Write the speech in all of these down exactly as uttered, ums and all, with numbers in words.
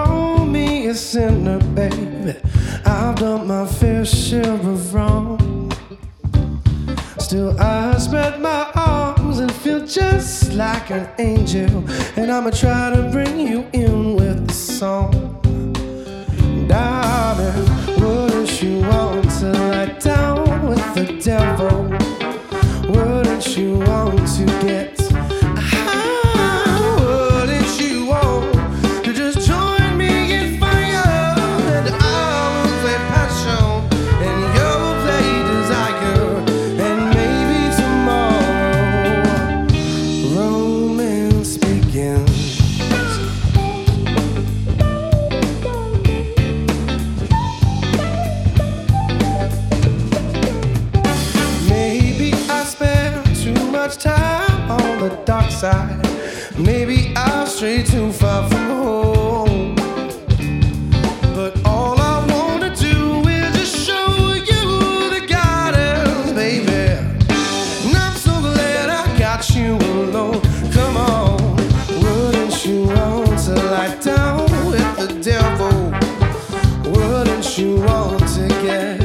call me a sinner, baby. I've done my fair share of wrong. Still I spread my arms and feel just like an angel. And I'ma try to bring you in with the song. Darling, wouldn't you want to lie down with the devil? Wouldn't you want to get time on the dark side? Maybe I've strayed too far from home. But all I wanna do is just show you the guidance, baby. And I'm so glad I got you alone. Come on, wouldn't you want to lie down with the devil? Wouldn't you want to get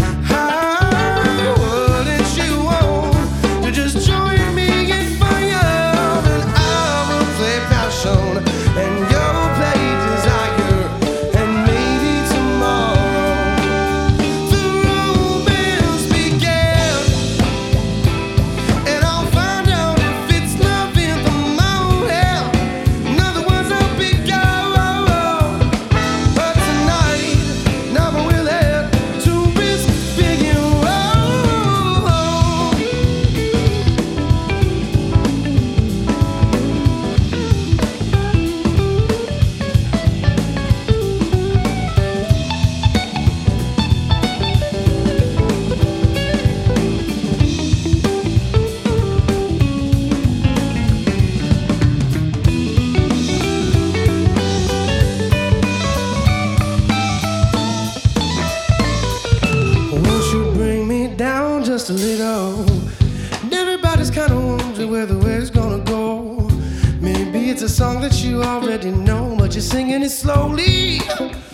just a little? And everybody's kinda wondering where the way's gonna go. Maybe it's a song that you already know, but you're singing it slowly.